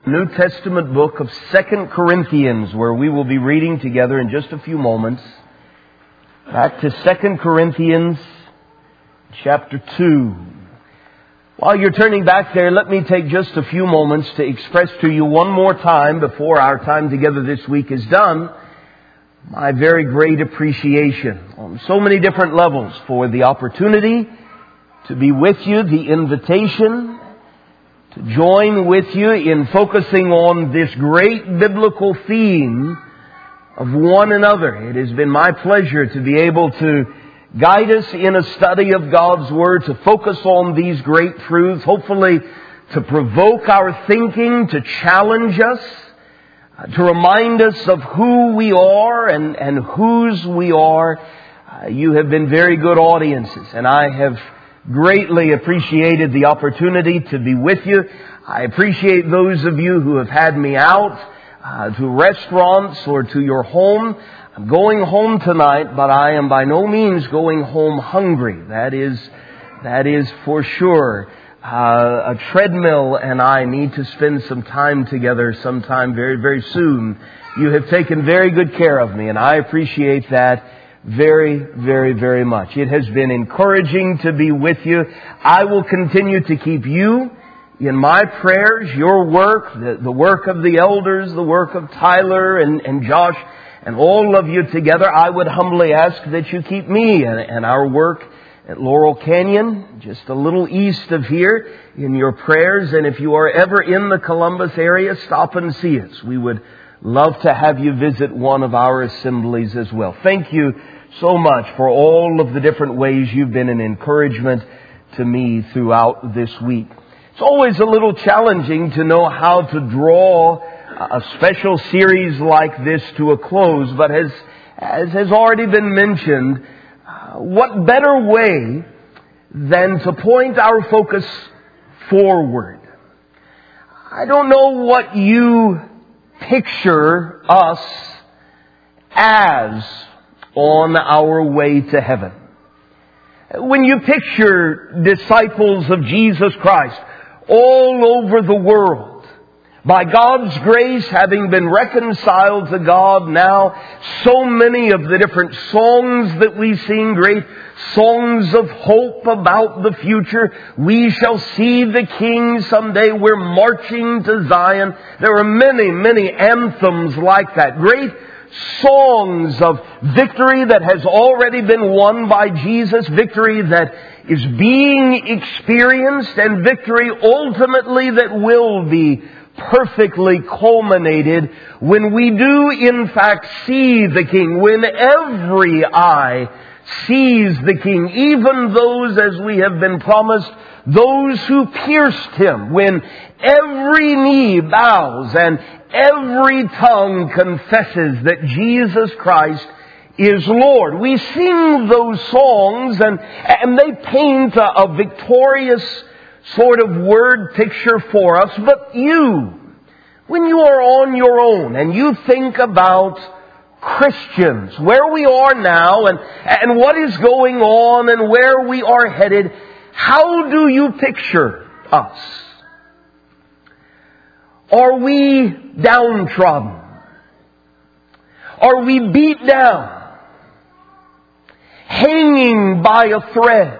New Testament book of 2 Corinthians, where we will be reading together in just a few moments. Back to 2 Corinthians chapter 2. While you're turning back there, let me take just a few moments to express to you one more time before our time together this week is done, my very great appreciation on so many different levels for the opportunity to be with you, the invitation to join with you in focusing on this great biblical theme of one another. It has been my pleasure to be able to guide us in a study of God's Word, to focus on these great truths, hopefully to provoke our thinking, to challenge us, to remind us of who we are and whose we are. You have been very good audiences, and I have greatly appreciated the opportunity to be with you. I appreciate those of you who have had me out to restaurants or to your home. I'm going home tonight, but I am by no means going home hungry. That is for sure. A treadmill and I need to spend some time together sometime very, very soon. You have taken very good care of me, and I appreciate that very, very, very much. It has been encouraging to be with you. I will continue to keep you in my prayers, your work, the work of the elders, the work of Tyler and Josh, and all of you together. I would humbly ask that you keep me and our work at Laurel Canyon, just a little east of here, in your prayers. And if you are ever in the Columbus area, stop and see us. We would love to have you visit one of our assemblies as well. Thank you so much for all of the different ways you've been an encouragement to me throughout this week. It's always a little challenging to know how to draw a special series like this to a close, but as has already been mentioned, what better way than to point our focus forward? I don't know what you picture us as on our way to heaven. When you picture disciples of Jesus Christ all over the world, by God's grace, having been reconciled to God now, so many of the different songs that we sing, great songs of hope about the future. We shall see the King someday. We're marching to Zion. There are many, many anthems like that. Great songs of victory that has already been won by Jesus, victory that is being experienced, and victory ultimately that will be perfectly culminated when we do in fact see the King, when every eye sees the King, even those, as we have been promised, those who pierced Him, when every knee bows and every tongue confesses that Jesus Christ is Lord. We sing those songs and they paint a victorious sort of word picture for us. But you, when you are on your own and you think about Christians, where we are now and what is going on and where we are headed, how do you picture us? Are we downtrodden? Are we beat down? Hanging by a thread?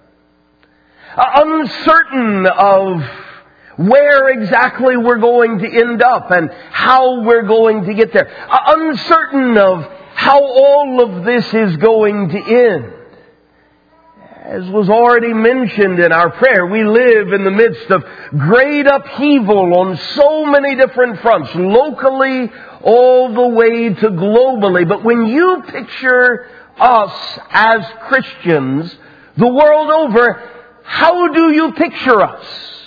Uncertain of where exactly we're going to end up and how we're going to get there? Uncertain of how all of this is going to end? As was already mentioned in our prayer, we live in the midst of great upheaval on so many different fronts, locally all the way to globally. But when you picture us as Christians the world over, how do you picture us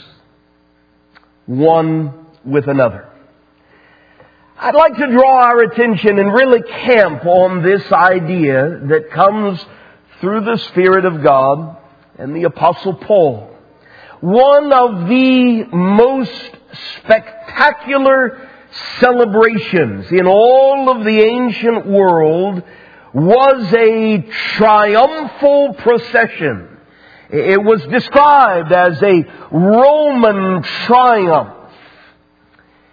one with another? I'd like to draw our attention and really camp on this idea that comes through the Spirit of God and the Apostle Paul. One of the most spectacular celebrations in all of the ancient world was a triumphal procession. It was described as a Roman triumph.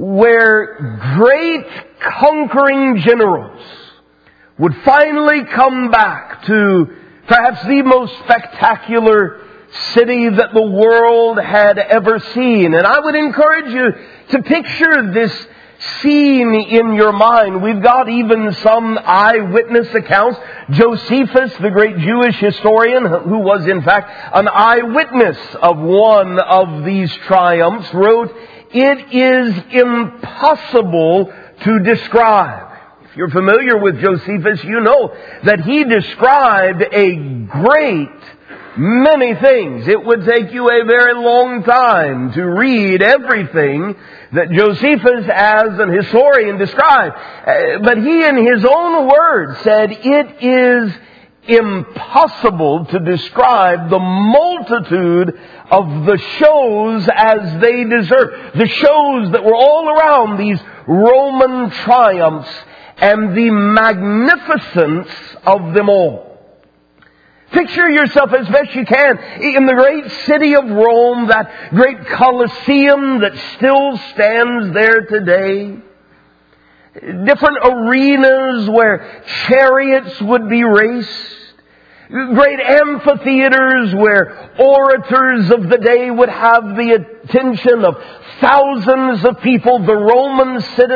where great conquering generals would finally come back to perhaps the most spectacular city that the world had ever seen. And I would encourage you to picture this scene in your mind. We've got even some eyewitness accounts. Josephus, the great Jewish historian, who was in fact an eyewitness of one of these triumphs, wrote, "It is impossible to describe." If you're familiar with Josephus, you know that he described a great many things. It would take you a very long time to read everything that Josephus as an historian described. But he in his own words said, "It is impossible to describe the multitude of the shows as they deserve." The shows that were all around these Roman triumphs and the magnificence of them all. Picture yourself as best you can in the great city of Rome, that great Colosseum that still stands there today. Different arenas where chariots would be raced. Great amphitheaters where orators of the day would have the attention of thousands of people. The Roman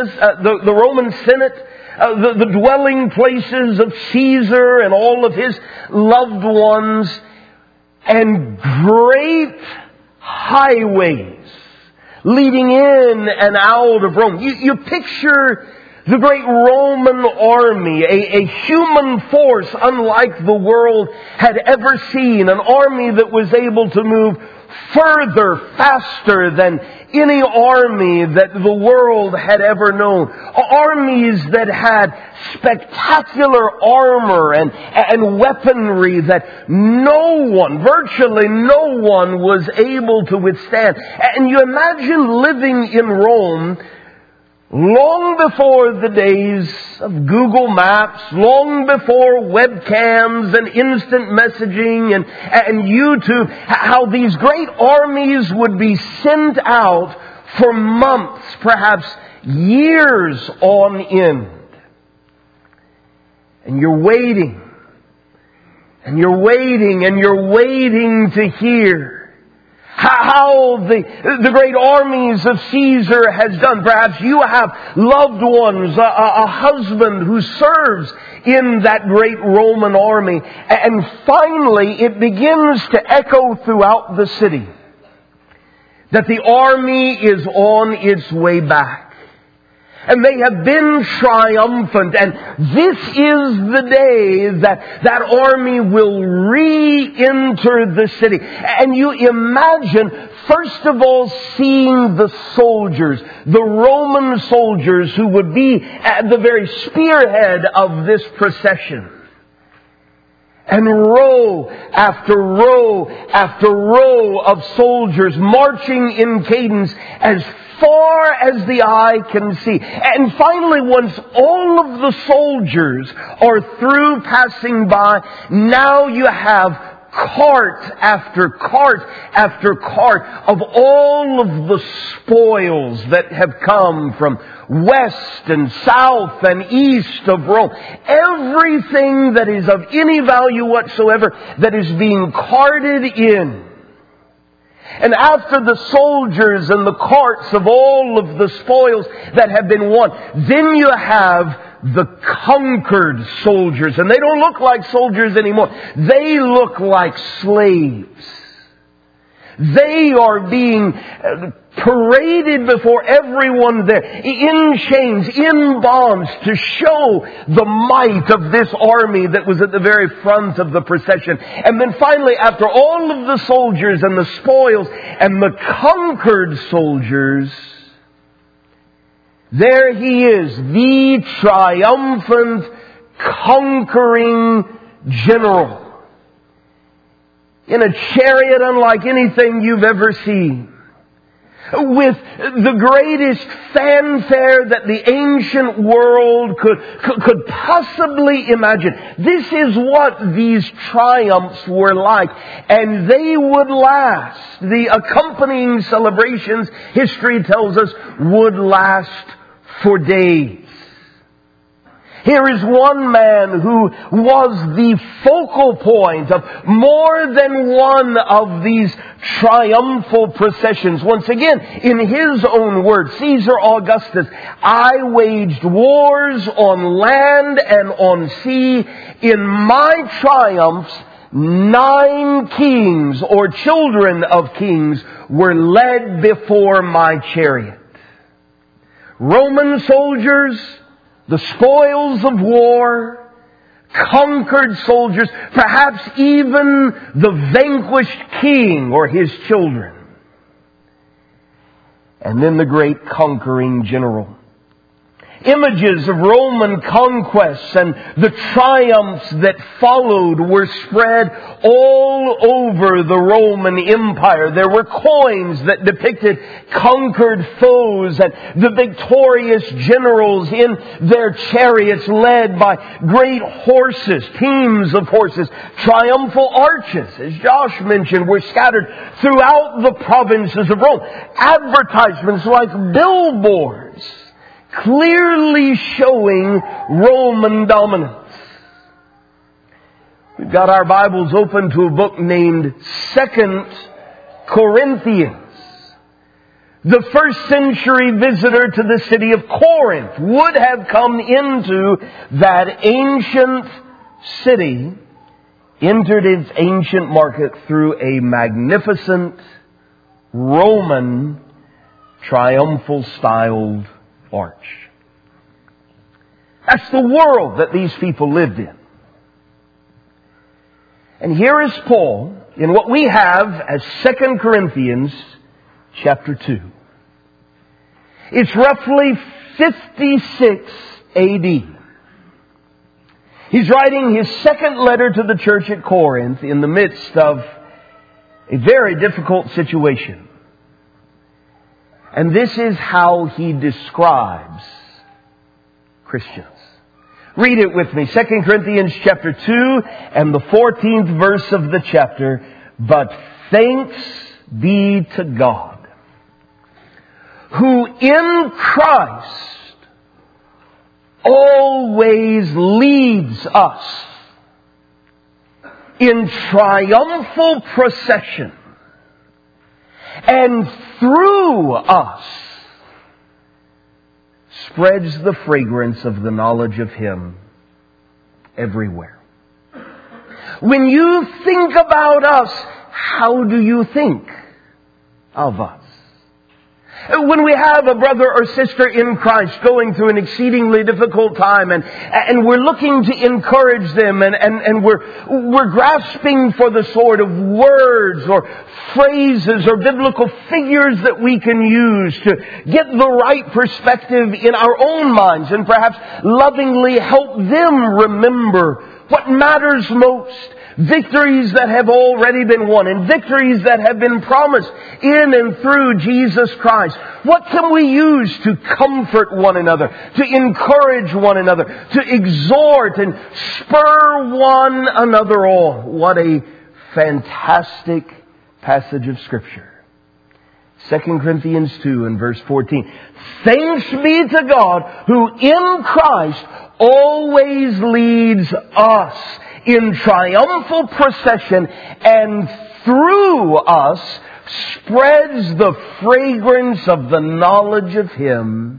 Senate, the dwelling places of Caesar and all of his loved ones, and great highways leading in and out of Rome. You picture the great Roman army, a human force unlike the world had ever seen, an army that was able to move further, faster than any army that the world had ever known. Armies that had spectacular armor and weaponry that virtually no one was able to withstand. And you imagine living in Rome long before the days of Google Maps, long before webcams and instant messaging and YouTube, how these great armies would be sent out for months, perhaps years on end. And you're waiting, and you're waiting, and you're waiting to hear how the great armies of Caesar has done. Perhaps you have loved ones, a husband who serves in that great Roman army. And finally, it begins to echo throughout the city that the army is on its way back. And they have been triumphant. And this is the day that army will re-enter the city. And you imagine, first of all, seeing the soldiers, the Roman soldiers who would be at the very spearhead of this procession. And row after row after row of soldiers marching in cadence as far as the eye can see. And finally, once all of the soldiers are through passing by, now you have cart after cart after cart of all of the spoils that have come from west and south and east of Rome. Everything that is of any value whatsoever that is being carted in. And after the soldiers and the carts of all of the spoils that have been won, then you have the conquered soldiers. And they don't look like soldiers anymore. They look like slaves. They are being paraded before everyone there, in chains, in bonds, to show the might of this army that was at the very front of the procession. And then finally, after all of the soldiers and the spoils and the conquered soldiers, there he is, the triumphant, conquering general, in a chariot unlike anything you've ever seen, with the greatest fanfare that the ancient world could possibly imagine. This is what these triumphs were like, and they would last. The accompanying celebrations, history tells us, would last for days. Here is one man who was the focal point of more than one of these triumphal processions. Once again, in his own words, Caesar Augustus, I waged wars on land and on sea. In my triumphs, 9 kings or children of kings were led before my chariot. Roman soldiers, the spoils of war, conquered soldiers, perhaps even the vanquished king or his children. And then the great conquering general. Images of Roman conquests and the triumphs that followed were spread all over the Roman Empire. There were coins that depicted conquered foes and the victorious generals in their chariots led by great horses, teams of horses. Triumphal arches, as Josh mentioned, were scattered throughout the provinces of Rome. Advertisements like billboards clearly showing Roman dominance. We've got our Bibles open to a book named 2 Corinthians. The first century visitor to the city of Corinth would have come into that ancient city, entered its ancient market through a magnificent Roman triumphal styled arch. That's the world that these people lived in. And here is Paul in what we have as 2 Corinthians chapter 2. It's roughly 56 AD. He's writing his second letter to the church at Corinth in the midst of a very difficult situation. And this is how he describes Christians. Read it with me. 2 Corinthians chapter 2 and the 14th verse of the chapter. But thanks be to God, who in Christ always leads us in triumphal procession, and through us spreads the fragrance of the knowledge of Him everywhere. When you think about us, how do you think of us? When we have a brother or sister in Christ going through an exceedingly difficult time and we're looking to encourage them and we're grasping for the sort of words or phrases or biblical figures that we can use to get the right perspective in our own minds and perhaps lovingly help them remember what matters most. Victories that have already been won and victories that have been promised in and through Jesus Christ. What can we use to comfort one another, to encourage one another, to exhort and spur one another on? What a fantastic passage of Scripture. 2 Corinthians 2 and verse 14. Thanks be to God who in Christ always leads us in triumphal procession and through us spreads the fragrance of the knowledge of Him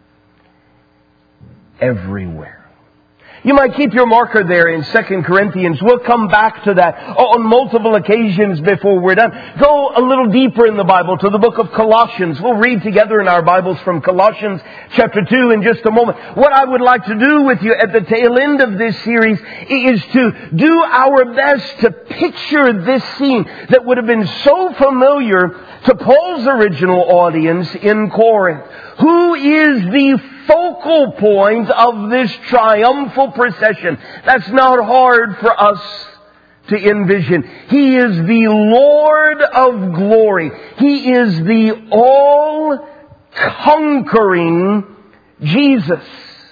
everywhere. You might keep your marker there in 2 Corinthians. We'll come back to that on multiple occasions before we're done. Go a little deeper in the Bible to the book of Colossians. We'll read together in our Bibles from Colossians chapter 2 in just a moment. What I would like to do with you at the tail end of this series is to do our best to picture this scene that would have been so familiar to Paul's original audience in Corinth. Who is the focal point of this triumphal procession? That's not hard for us to envision. He is the Lord of glory. He is the all-conquering Jesus.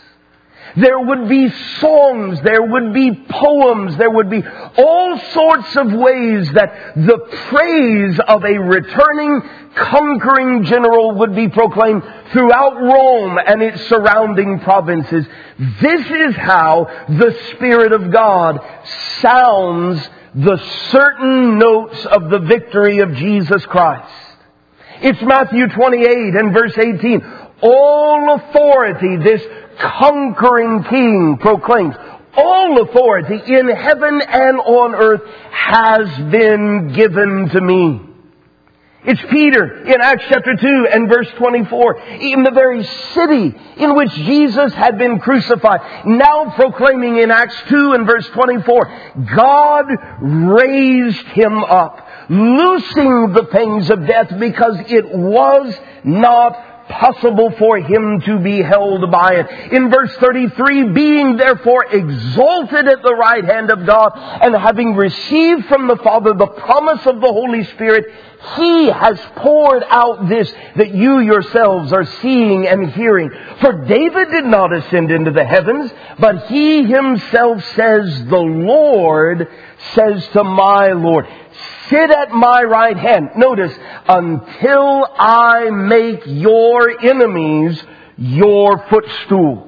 There would be songs, there would be poems, there would be all sorts of ways that the praise of a returning, conquering general would be proclaimed throughout Rome and its surrounding provinces. This is how the Spirit of God sounds the certain notes of the victory of Jesus Christ. It's Matthew 28 and verse 18. All authority, this conquering King proclaims, all authority in heaven and on earth has been given to me. It's Peter in Acts chapter 2 and verse 24, in the very city in which Jesus had been crucified, now proclaiming in Acts 2 and verse 24, God raised Him up, loosing the pangs of death, because it was not possible for Him to be held by it. In verse 33, being therefore exalted at the right hand of God, and having received from the Father the promise of the Holy Spirit, He has poured out this that you yourselves are seeing and hearing. For David did not ascend into the heavens, but He Himself says, the Lord says to my Lord, sit at my right hand. Notice, until I make your enemies your footstool.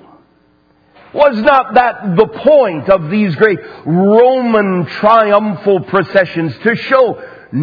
Was not that the point of these great Roman triumphal processions? To show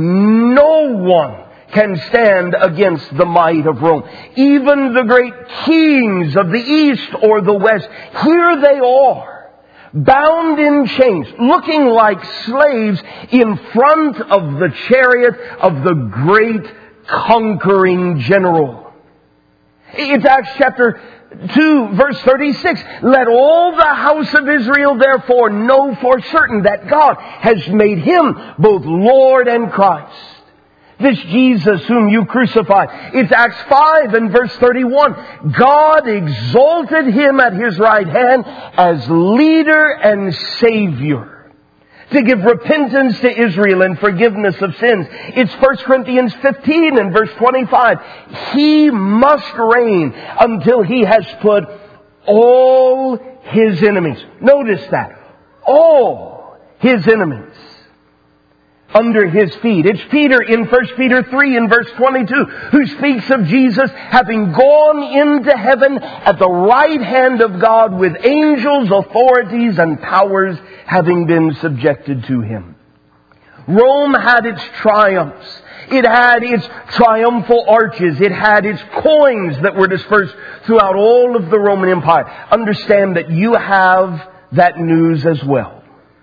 no one can stand against the might of Rome. Even the great kings of the East or the West, here they are, bound in chains, looking like slaves in front of the chariot of the great conquering general. It's Acts chapter 2 verse 36. Let all the house of Israel therefore know for certain that God has made Him both Lord and Christ. This Jesus whom you crucified. It's Acts 5 and verse 31. God exalted Him at His right hand as leader and Savior, to give repentance to Israel and forgiveness of sins. It's 1 Corinthians 15 and verse 25. He must reign until He has put all His enemies. Notice that. All His enemies under His feet. It's Peter in 1 Peter 3 and verse 22 who speaks of Jesus having gone into heaven at the right hand of God, with angels, authorities, and powers having been subjected to Him. Rome had its triumphs. It had its triumphal arches. It had its coins that were dispersed throughout all of the Roman Empire. Understand that you have that news as well.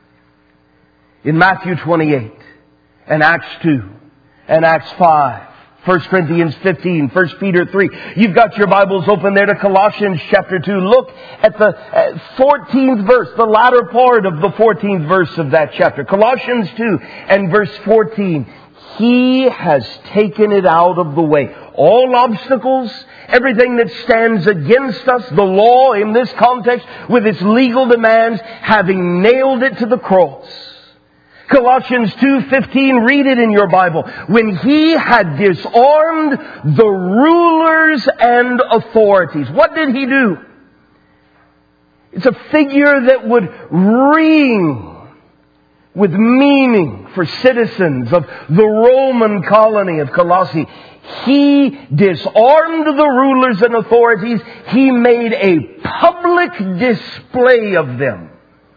In Matthew 28, and Acts 2, and Acts 5, 1 Corinthians 15, 1 Peter 3. You've got your Bibles open there to Colossians chapter 2. Look at the 14th verse, the latter part of the 14th verse of that chapter. Colossians 2 and verse 14. He has taken it out of the way. All obstacles, everything that stands against us, the law in this context with its legal demands, having nailed it to the cross. Colossians 2:15, read it in your Bible. When He had disarmed the rulers and authorities. What did He do? It's a figure that would ring with meaning for citizens of the Roman colony of Colossae. He disarmed the rulers and authorities. He made a public display of them,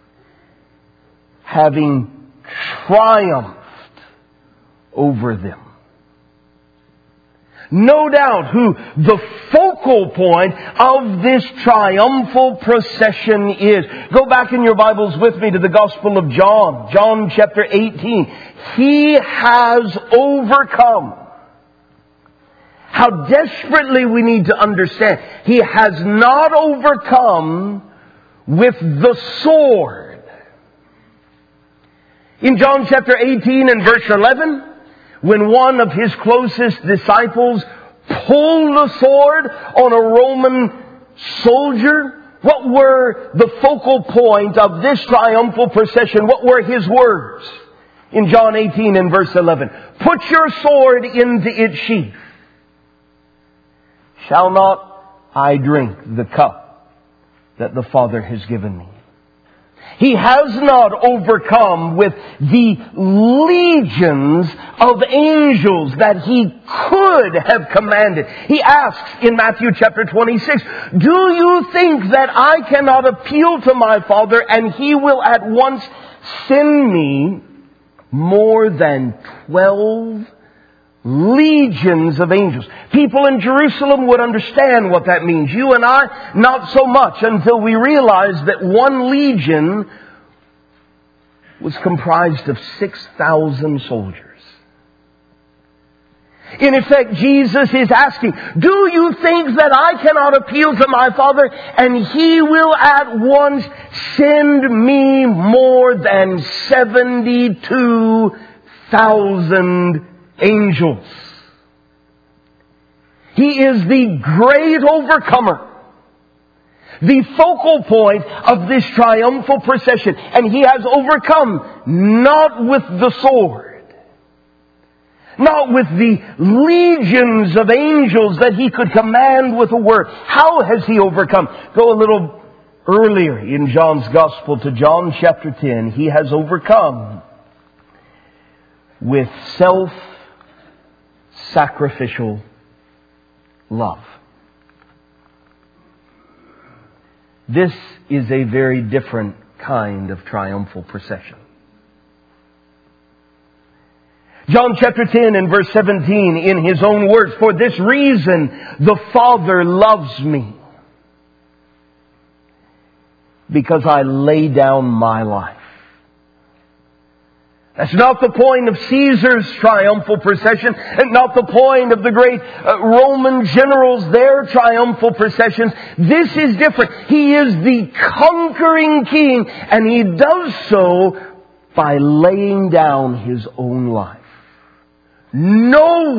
having triumphed over them. No doubt who the focal point of this triumphal procession is. Go back in your Bibles with me to the Gospel of John. John chapter 18. He has overcome. How desperately we need to understand. He has not overcome with the sword. In John chapter 18 and verse 11, when one of His closest disciples pulled the sword on a Roman soldier, what were the focal point of this triumphal procession? What were His words? In John 18 and verse 11, put your sword into its sheath. Shall not I drink the cup that the Father has given me? He has not overcome with the legions of angels that He could have commanded. He asks in Matthew chapter 26, do you think that I cannot appeal to my Father and He will at once send me more than 12 legions of angels? People in Jerusalem would understand what that means. You and I, not so much, until we realize that one legion was comprised of 6,000 soldiers. In effect, Jesus is asking, do you think that I cannot appeal to my Father and He will at once send me more than 72,000 angels? He is the great overcomer, the focal point of this triumphal procession. And He has overcome not with the sword, not with the legions of angels that He could command with a word. How has He overcome? Go a little earlier in John's Gospel to John chapter 10. He has overcome with self-sacrificial love. This is a very different kind of triumphal procession. John chapter 10 and verse 17, in His own words, for this reason the Father loves me, because I lay down my life. That's not the point of Caesar's triumphal procession, and not the point of the great Roman generals, their triumphal processions. This is different. He is the conquering King, and He does so by laying down His own life. No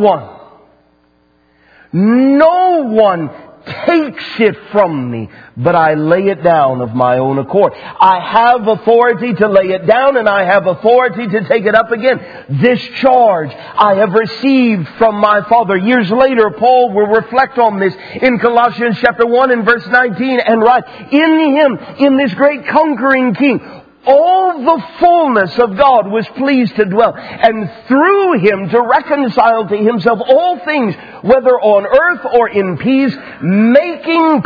one takes it from me, but I lay it down of my own accord. I have authority to lay it down, and I have authority to take it up again. This charge I have received from my Father. Years later, Paul will reflect on this in Colossians chapter 1 and verse 19 and write, in Him, in this great conquering King, all the fullness of God was pleased to dwell, and through Him to reconcile to Himself all things, whether on earth or in peace, making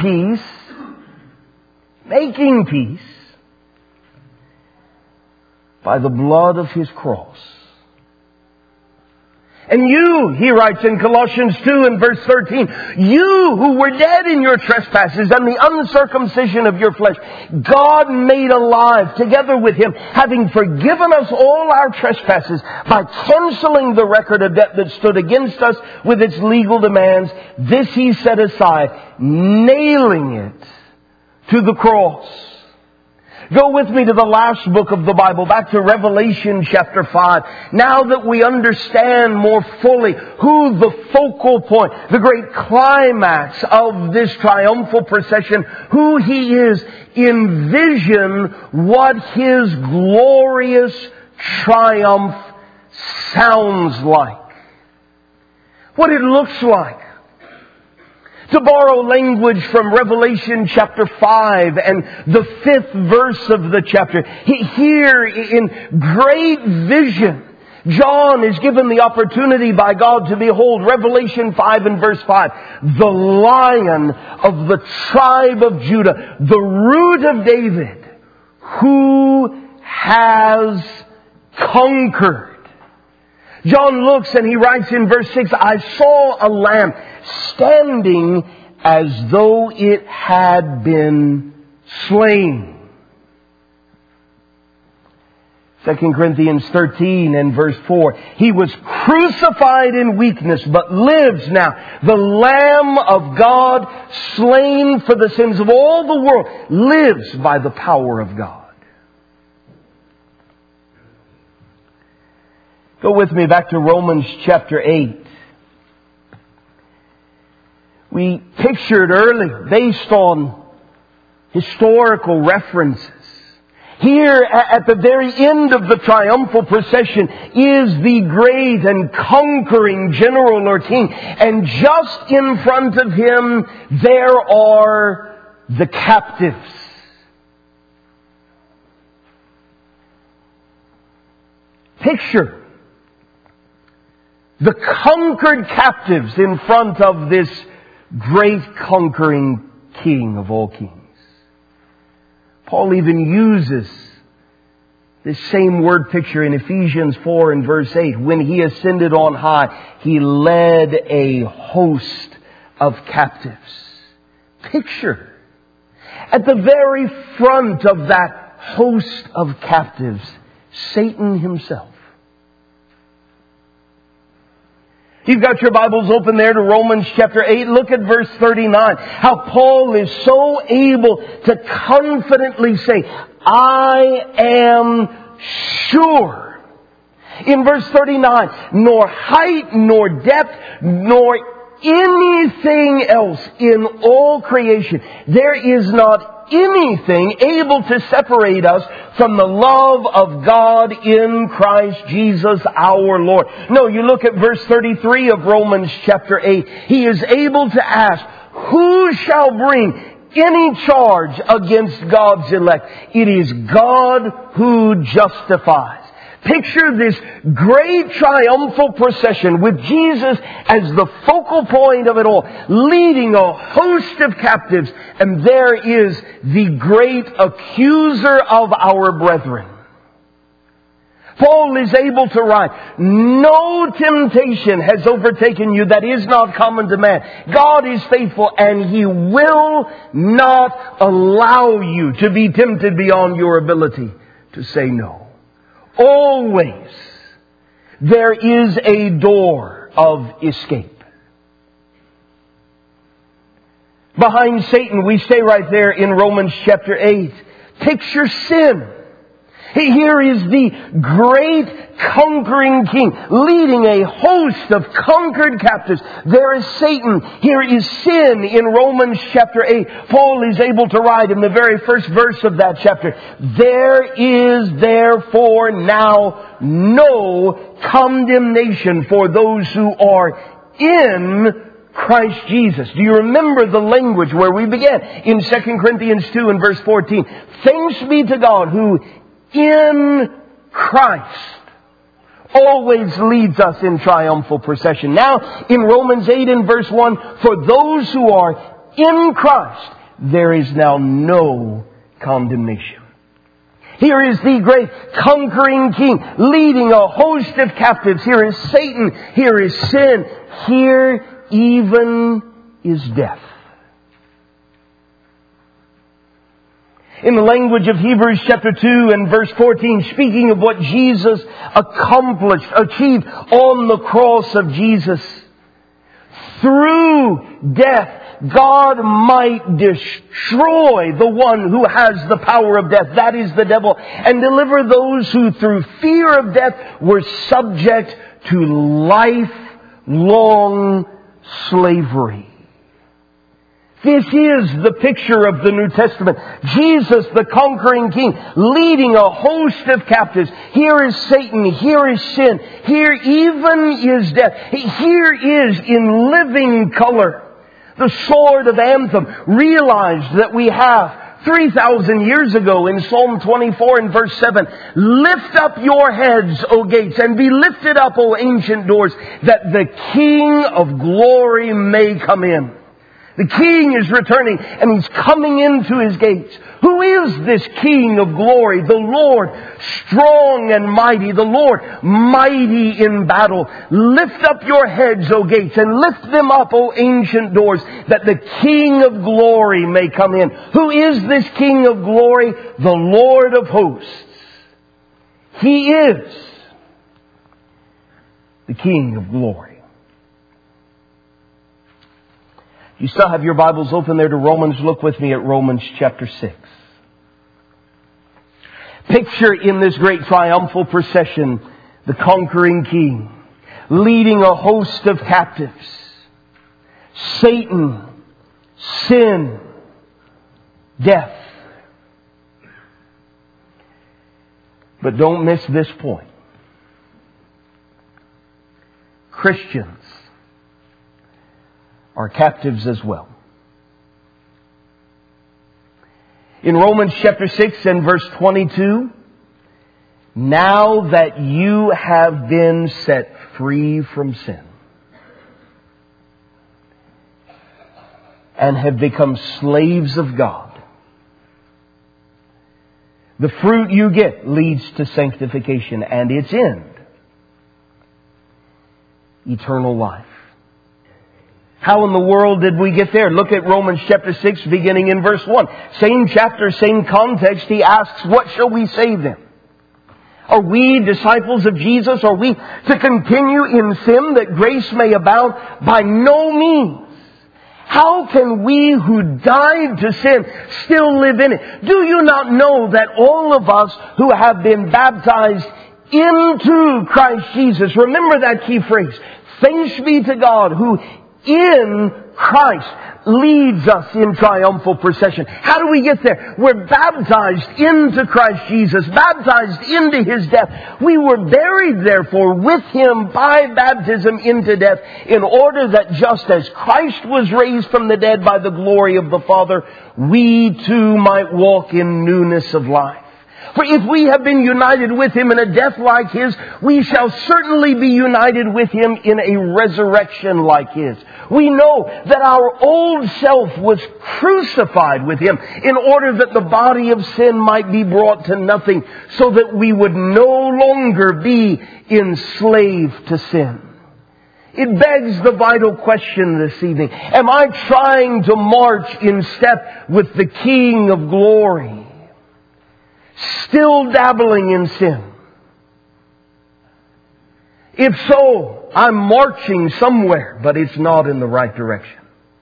peace by the blood of His cross. And you, he writes in Colossians 2 and verse 13, you who were dead in your trespasses and the uncircumcision of your flesh, God made alive together with Him, having forgiven us all our trespasses by canceling the record of debt that stood against us with its legal demands. This He set aside, nailing it to the cross. Go with me to the last book of the Bible, back to Revelation chapter 5. Now that we understand more fully who the focal point, the great climax of this triumphal procession, who He is, envision what His glorious triumph sounds like. What it looks like. To borrow language from Revelation chapter 5 and the 5th verse of the chapter, here in great vision, John is given the opportunity by God to behold, Revelation 5 and verse 5, the Lion of the tribe of Judah, the Root of David, who has conquered. John looks and he writes in verse 6, I saw a lamb standing as though it had been slain. 2 Corinthians 13 and verse 4, He was crucified in weakness, but lives now. The Lamb of God, slain for the sins of all the world, lives by the power of God. Go with me back to Romans chapter 8. We pictured earlier, based on historical references, Here at the very end of the triumphal procession is the great and conquering general or king. And just in front of him there are the captives. Picture the conquered captives in front of this great conquering King of all kings. Paul even uses this same word picture in Ephesians 4 and verse 8. When he ascended on high, he led a host of captives. Picture at the very front of that host of captives, Satan himself. You've got your Bibles open there to Romans chapter 8. Look at verse 39. How Paul is so able to confidently say, I am sure. In verse 39, nor height, nor depth, nor anything else in all creation, there is not anything able to separate us from the love of God in Christ Jesus our Lord. No, you look at verse 33 of Romans chapter 8. He is able to ask, who shall bring any charge against God's elect? It is God who justifies. Picture this great triumphal procession with Jesus as the focal point of it all, leading a host of captives. And there is the great accuser of our brethren. Paul is able to write, no temptation has overtaken you that is not common to man. God is faithful and He will not allow you to be tempted beyond your ability to say no. Always there is a door of escape. Behind Satan, we stay right there in Romans chapter 8. Picture sin. Here is the great conquering king leading a host of conquered captives. There is Satan. Here is sin in Romans chapter 8. Paul is able to write in the very first verse of that chapter, there is therefore now no condemnation for those who are in Christ Jesus. Do you remember the language where we began? In 2 Corinthians 2 and verse 14. Thanks be to God who in Christ always leads us in triumphal procession. Now, in Romans 8 and verse 1, for those who are in Christ, there is now no condemnation. Here is the great conquering king leading a host of captives. Here is Satan. Here is sin. Here even is death. In the language of Hebrews chapter 2 and verse 14, speaking of what Jesus achieved on the cross of Jesus. Through death, God might destroy the one who has the power of death, that is the devil, and deliver those who through fear of death were subject to lifelong slavery. This is the picture of the New Testament. Jesus, the conquering king, leading a host of captives. Here is Satan. Here is sin. Here even is death. Here is in living color the sword of Anthem. Realized that we have 3,000 years ago in Psalm 24 and verse 7, lift up your heads, O gates, and be lifted up, O ancient doors, that the King of glory may come in. The King is returning and He's coming into His gates. Who is this King of glory? The Lord, strong and mighty. The Lord, mighty in battle. Lift up your heads, O gates, and lift them up, O ancient doors, that the King of glory may come in. Who is this King of glory? The Lord of hosts. He is the King of glory. You still have your Bibles open there to Romans. Look with me at Romans chapter 6. Picture in this great triumphal procession the conquering king leading a host of captives. Satan, sin, death. But don't miss this point. Christians are captives as well. In Romans chapter 6 and verse 22, now that you have been set free from sin and have become slaves of God, the fruit you get leads to sanctification and its end, eternal life. How in the world did we get there? Look at Romans chapter 6 beginning in verse 1. Same chapter, same context. He asks, what shall we say then? Are we disciples of Jesus? Are we to continue in sin that grace may abound? By no means. How can we who died to sin still live in it? Do you not know that all of us who have been baptized into Christ Jesus, remember that key phrase, thanks be to God who in Christ leads us in triumphal procession. How do we get there? We're baptized into Christ Jesus, baptized into His death. We were buried, therefore, with Him by baptism into death, in order that just as Christ was raised from the dead by the glory of the Father, we too might walk in newness of life. For if we have been united with Him in a death like His, we shall certainly be united with Him in a resurrection like His. We know that our old self was crucified with Him in order that the body of sin might be brought to nothing, so that we would no longer be enslaved to sin. It begs the vital question this evening. Am I trying to march in step with the King of glory? Still dabbling in sin? If so, I'm marching somewhere, but it's not in the right direction.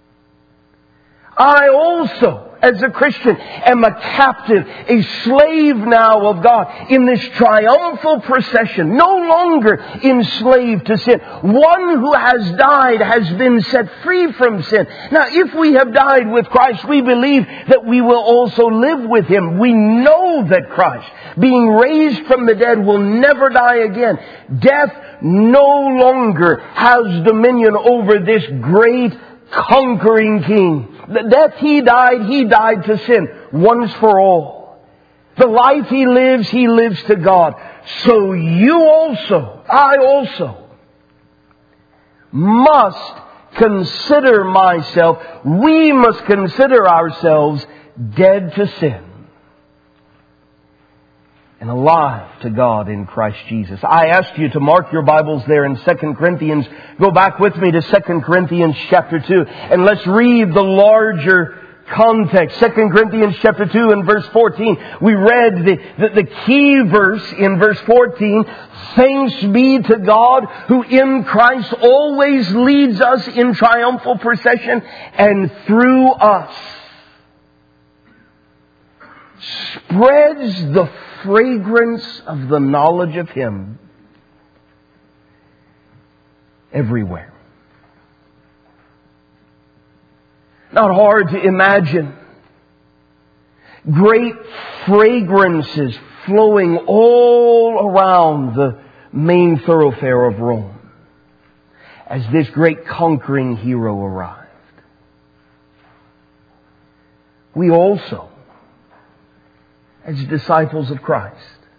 I also, as a Christian, am a captive, a slave now of God in this triumphal procession, no longer enslaved to sin. One who has died has been set free from sin. Now, if we have died with Christ, we believe that we will also live with Him. We know that Christ, being raised from the dead, will never die again. Death no longer has dominion over this great conquering King. The death He died to sin once for all. The life He lives to God. So you also, I also, must consider myself, we must consider ourselves dead to sin and alive to God in Christ Jesus. I ask you to mark your Bibles there in 2 Corinthians. Go back with me to 2 Corinthians chapter 2 and let's read the larger context. 2 Corinthians chapter 2 and verse 14. We read the key verse in verse 14. Thanks be to God who in Christ always leads us in triumphal procession and through us spreads the fragrance of the knowledge of Him everywhere. Not hard to imagine great fragrances flowing all around the main thoroughfare of Rome as this great conquering hero arrived. We also, as disciples of Christ,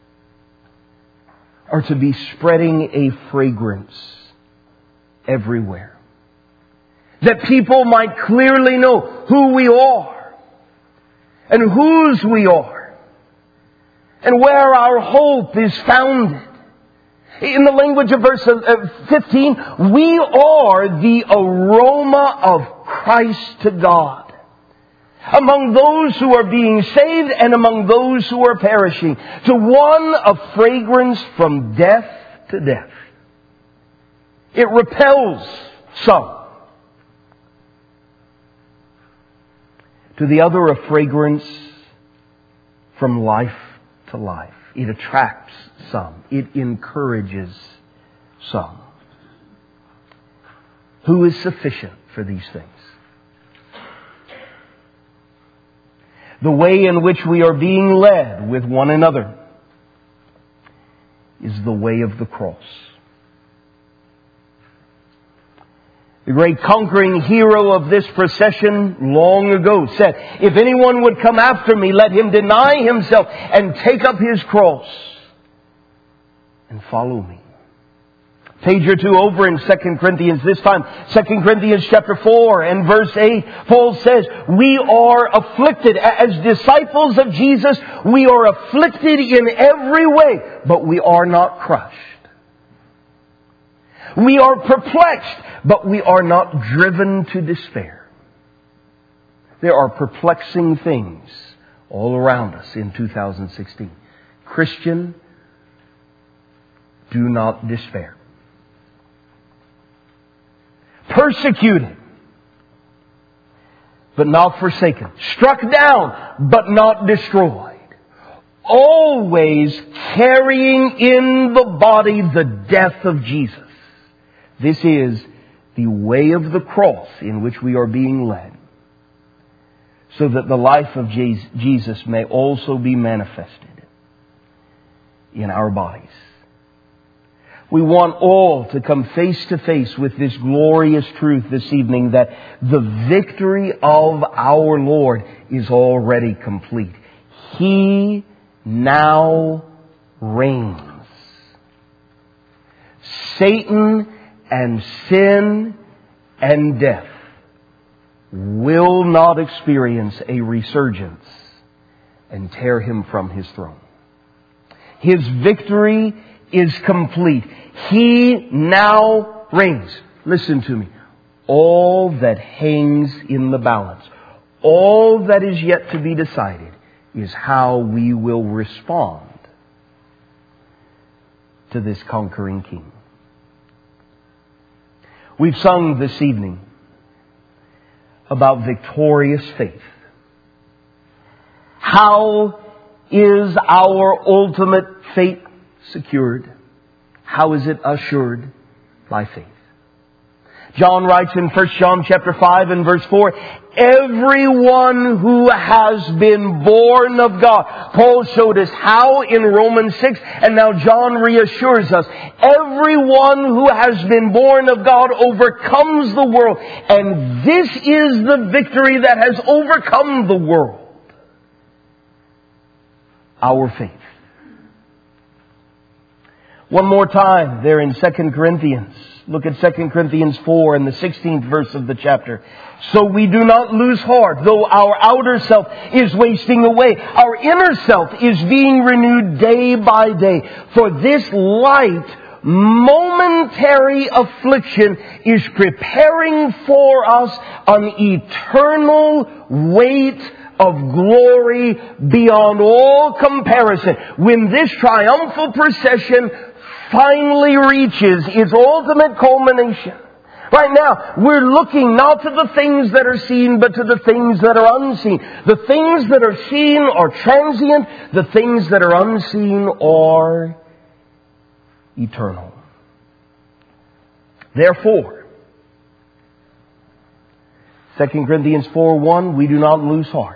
are to be spreading a fragrance everywhere. That people might clearly know who we are and whose we are and where our hope is founded. In the language of verse 15, we are the aroma of Christ to God, among those who are being saved and among those who are perishing, to one a fragrance from death to death. It repels some, to the other a fragrance from life to life. It attracts some. It encourages some. Who is sufficient for these things? The way in which we are being led with one another is the way of the cross. The great conquering hero of this procession long ago said, "If anyone would come after me, let him deny himself and take up his cross and follow me." Page or two over in 2 Corinthians, this time 2 Corinthians chapter 4 and verse 8, Paul says, "We are afflicted." As disciples of Jesus, we are afflicted in every way, but we are not crushed. We are perplexed, but we are not driven to despair. There are perplexing things all around us in 2016. Christian, do not despair. Persecuted, but not forsaken. Struck down, but not destroyed. Always carrying in the body the death of Jesus. This is the way of the cross in which we are being led, so that the life of Jesus may also be manifested in our bodies. We want all to come face to face with this glorious truth this evening, that the victory of our Lord is already complete. He now reigns. Satan and sin and death will not experience a resurgence and tear him from his throne. His victory is complete. He now reigns. Listen to me. All that hangs in the balance, all that is yet to be decided, is how we will respond to this conquering King. We've sung this evening about victorious faith. How is our ultimate fate secured? How is it assured? By faith. John writes in 1 John chapter 5 and verse 4, "Everyone who has been born of God." Paul showed us how in Romans 6, and now John reassures us. Everyone who has been born of God overcomes the world. And this is the victory that has overcome the world. Our faith. One more time there in 2 Corinthians. Look at 2 Corinthians 4 and the 16th verse of the chapter. "So we do not lose heart, though our outer self is wasting away. Our inner self is being renewed day by day. For this light, momentary affliction is preparing for us an eternal weight of glory beyond all comparison." When this triumphal procession finally reaches its ultimate culmination. Right now, we're looking not to the things that are seen, but to the things that are unseen. The things that are seen are transient. The things that are unseen are eternal. Therefore, 2 Corinthians 4:1, we do not lose heart.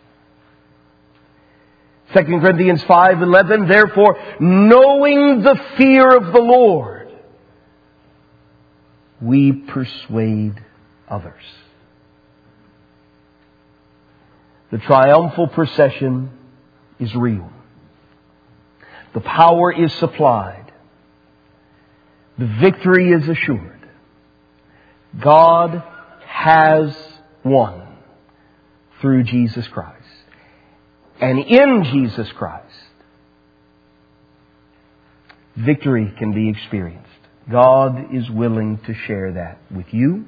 2 Corinthians 5:11, "Therefore, knowing the fear of the Lord, we persuade others." The triumphal procession is real. The power is supplied. The victory is assured. God has won through Jesus Christ. And in Jesus Christ, victory can be experienced. God is willing to share that with you,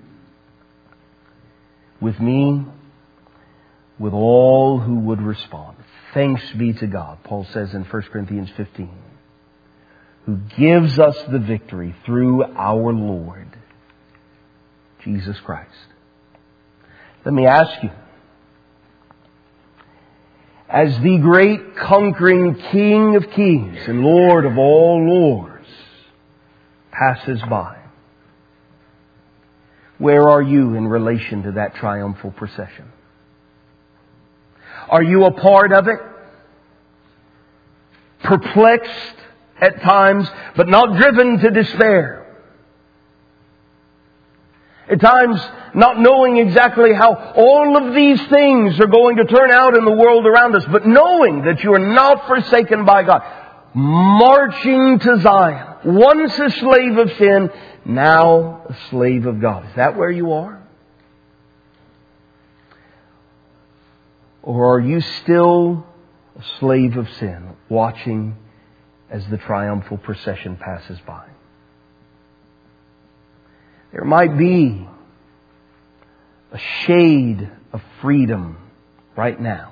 with me, with all who would respond. Thanks be to God, Paul says in 1 Corinthians 15, who gives us the victory through our Lord, Jesus Christ. Let me ask you, as the great conquering King of Kings and Lord of all Lords passes by, where are you in relation to that triumphal procession? Are you a part of it? Perplexed, at times, but not driven to despair. At times, not knowing exactly how all of these things are going to turn out in the world around us, but knowing that you are not forsaken by God. Marching to Zion. Once a slave of sin, now a slave of God. Is that where you are? Or are you still a slave of sin, watching as the triumphal procession passes by? There might be a shade of freedom right now.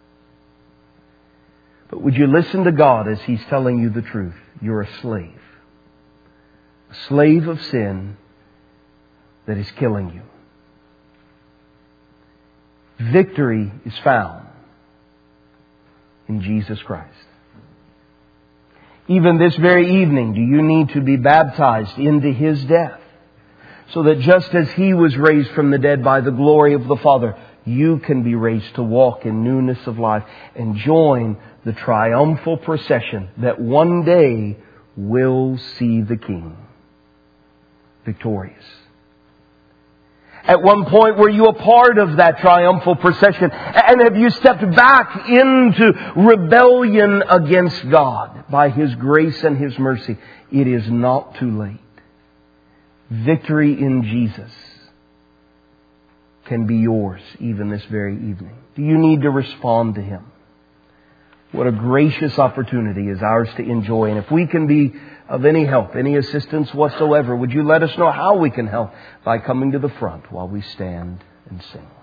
But would you listen to God as He's telling you the truth? You're a slave. A slave of sin that is killing you. Victory is found in Jesus Christ. Even this very evening, do you need to be baptized into His death? So that just as He was raised from the dead by the glory of the Father, you can be raised to walk in newness of life and join the triumphal procession that one day will see the King victorious. At one point, were you a part of that triumphal procession? And have you stepped back into rebellion against God by His grace and His mercy? It is not too late. Victory in Jesus can be yours even this very evening. Do you need to respond to Him? What a gracious opportunity is ours to enjoy. And if we can be of any help, any assistance whatsoever, would you let us know how we can help by coming to the front while we stand and sing?